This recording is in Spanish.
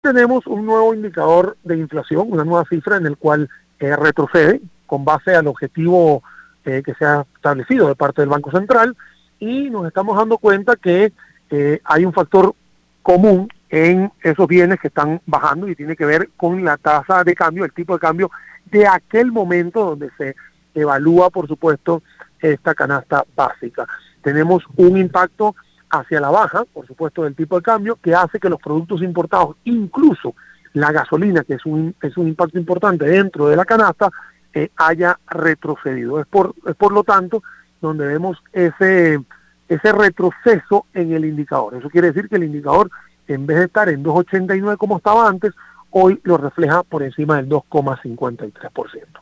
tenemos un nuevo indicador de inflación, una nueva cifra en el cual retrocede con base al objetivo que se ha establecido de parte del Banco Central, y nos estamos dando cuenta que hay un factor común en esos bienes que están bajando y tiene que ver con la tasa de cambio, el tipo de cambio de aquel momento donde se evalúa, por supuesto, esta canasta básica. Tenemos un impacto hacia la baja, por supuesto, del tipo de cambio, que hace que los productos importados, incluso la gasolina, que es un impacto importante dentro de la canasta, haya retrocedido. Es por lo tanto donde vemos ese retroceso en el indicador. Eso quiere decir que el indicador, en vez de estar en 2.89 como estaba antes, hoy lo refleja por encima del 2.53%.